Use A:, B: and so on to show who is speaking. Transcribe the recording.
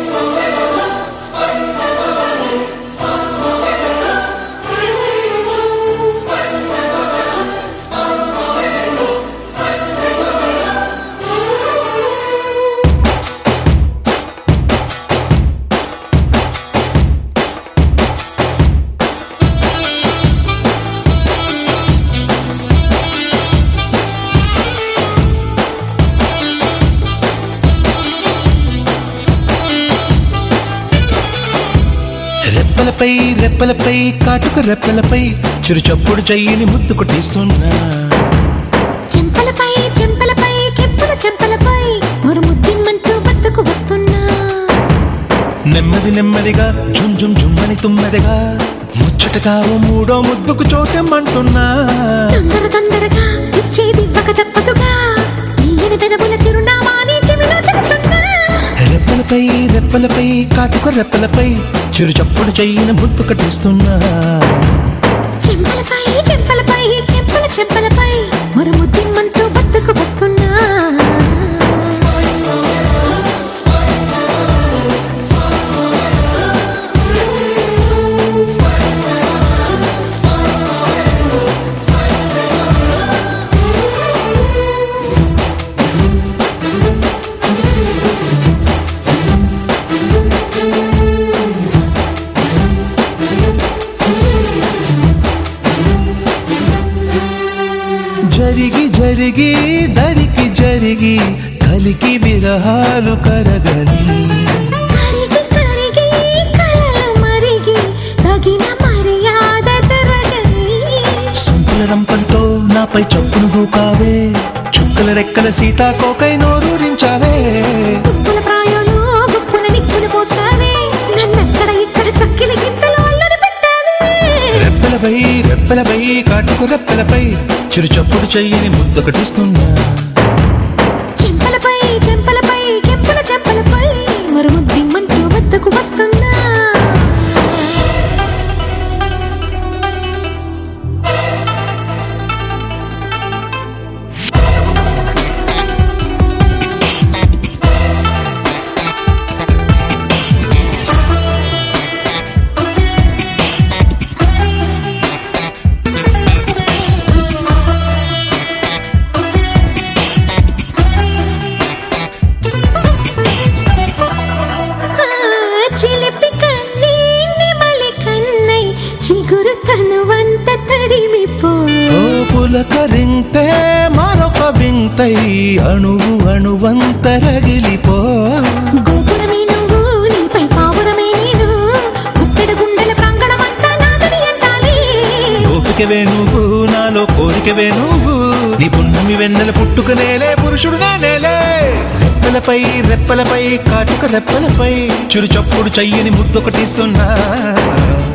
A: రెప్పలపై రెప్పలపై కాటుక రెప్పలపై చిరు చప్పుడు చెయ్యిని ముద్దు కొట్టిస్తున్నా
B: చెంపలపై చెంపలపై కెప్పుల చెంపలపై మరు ముద్దిమ్మంటూ బద్దకు వస్తున్నా
A: నెమ్మది నెమ్మదిగా జుమ్ జుమ్ జుమ్మని తుమ్మెదగా ముచ్చటగా ఓ మూడో ముద్దుకు చోటెమ్మంటున్నా
B: తొందర తొందరగా ఇచ్చేది ఇవ్వక తప్పదుగా తీయని పెదవుల చిరునామా నీ చెవిలో చెబుతున్నా
A: రెప్పలపై రెప్పలపై కాటుక రెప్పలపై చిరు చప్పుడు చెయ్యిని ముద్దు కట్టిస్తున్నా
B: చెంపలపై చెంపలపై కెప్పుల చెంపలపై మరు ముద్దిమ్మంటూ బద్దకు వస్తున్నా
A: జరిగి జరిగి దరికి జరిగి కలికి విరహాలు కరగని
B: కరిగి కరిగి కలలు మరిగి తగిన మర్యాద జరగని
A: సంపుల రంపంతో నాపై చప్పును దూకావే చుక్కల రెక్కల సీతాకోకై నోరూరించావే
B: పువ్వుల ప్రాయంలో గుప్పుల నిప్పులు పోసావే నన్నక్కడ ఇక్కడ చక్కిలి గింతలు అల్లరి పెట్టావే
A: రెప్పలపై రెప్పలపై కాటుకు రెప్పలపై చిరు చప్పుడు చెయ్యని ముద్దు కట్టిస్తున్నా
B: చెంపలపై చెంపలపై కెప్పుల చెంపలపై మరు ముద్దిమ్మంటూ వద్దకు వస్తున్నా చిలిపి కన్నీ నిమలి కన్నై చిగురు తనువంత తడిమిపో
A: ఓ పులకరింతే మరొక వింతై అణువు అణువంత రగిలిపో
B: గోపురమే నువ్వు నీపై పావురమే నేను గుప్పెడు గుండెల ప్రాంగణమంతా నాదని ఎంటాలి
A: గోపికవే నువ్వు నాలో కోరికవే నువ్వు నీ పున్నమి వెన్నెల పుట్టుకనేలే పురుషుడు నేనేలే రెప్పలపై రెప్పలపై కాటుక రెప్పలపై చిరు చప్పుడు చెయ్యని ముద్దు కొట్టిస్తున్నా